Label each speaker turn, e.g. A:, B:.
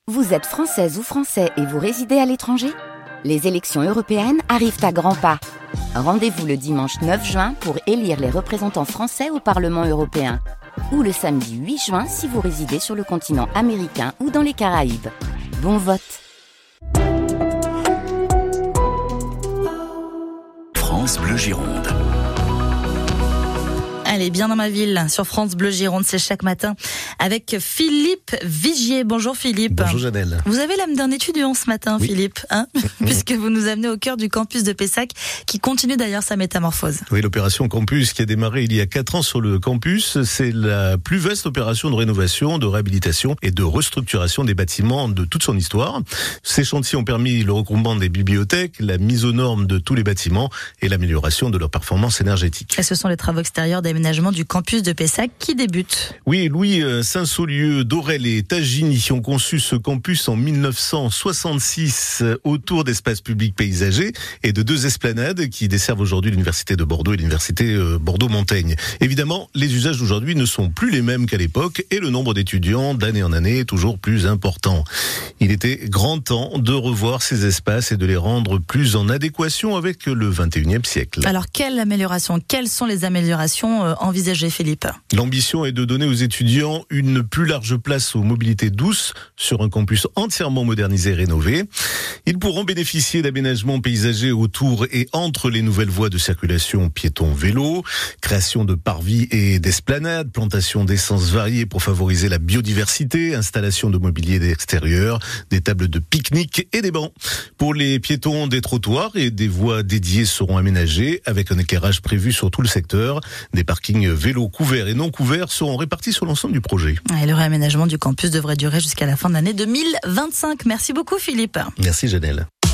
A: Vous êtes française ou français et vous résidez à l'étranger ? Les élections européennes arrivent à grands pas. Rendez-vous le dimanche 9 juin pour élire les représentants français au Parlement européen. Ou le samedi 8 juin si vous résidez sur le continent américain ou dans les Caraïbes. Bon vote!
B: France Bleu Gironde.
C: Allez, bien dans ma ville, sur France Bleu Gironde, c'est chaque matin avec Philippe Vigier. Bonjour Philippe.
D: Bonjour Janelle.
C: Vous avez l'âme d'un étudiant ce matin, oui. Philippe, puisque vous nous amenez au cœur du campus de Pessac, qui continue d'ailleurs sa métamorphose.
D: Oui, l'opération Campus qui a démarré il y a 4 ans sur le campus, c'est la plus vaste opération de rénovation, de réhabilitation et de restructuration des bâtiments de toute son histoire. Ces chantiers ont permis le regroupement des bibliothèques, la mise aux normes de tous les bâtiments et l'amélioration de leur performance énergétique.
C: Et ce sont les travaux extérieurs d'aménagement du campus de Pessac qui débutent.
D: Oui, Louis Saint-Saulieu, Dorel et Tagini ont conçu ce campus en 1966 autour d'espaces publics paysagers et de 2 esplanades qui desservent aujourd'hui l'université de Bordeaux et l'université Bordeaux-Montaigne. Évidemment, les usages d'aujourd'hui ne sont plus les mêmes qu'à l'époque et le nombre d'étudiants d'année en année est toujours plus important. Il était grand temps de revoir ces espaces et de les rendre plus en adéquation avec le 21e siècle.
C: Alors, quelles sont les améliorations envisagées, Philippe?
D: L'ambition est de donner aux étudiants une plus large place aux mobilités douces sur un campus entièrement modernisé et rénové. Ils pourront bénéficier d'aménagements paysagers autour et entre les nouvelles voies de circulation piétons-vélos, création de parvis et d'esplanades, plantation d'essences variées pour favoriser la biodiversité, installation de mobilier extérieur, des tables de pique-nique et des bancs. Pour les piétons, des trottoirs et des voies dédiées seront aménagées avec un éclairage prévu sur tout le secteur. Des parkings vélos couverts et non couverts seront répartis sur l'ensemble du projet.
C: Et le réaménagement du campus devrait durer jusqu'à la fin de l'année 2025. Merci beaucoup Philippe.
D: Merci Janelle.